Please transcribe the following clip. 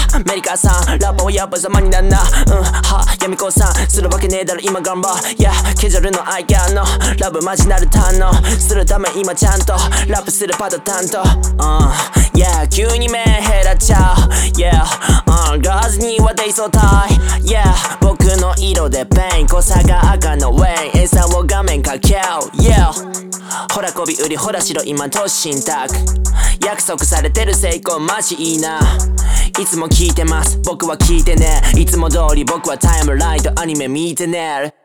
メリカさんラッパーはやっぱ様になんな闇子さんするわけねえだろ今頑張ケジュアルのアイキャンのラブマジなる堪能するため今ちゃんとラップするパタ担当急に目減らっちゃうガーズにはデイソータイ僕の色でペイン濃さが赤のウェイン餌を画面かけようほらこび売りほらしろ今突進宅約束されてる成功マジいいないつも聞いてます僕は聞いてねいつも通り僕はタイムラインとアニメ見てね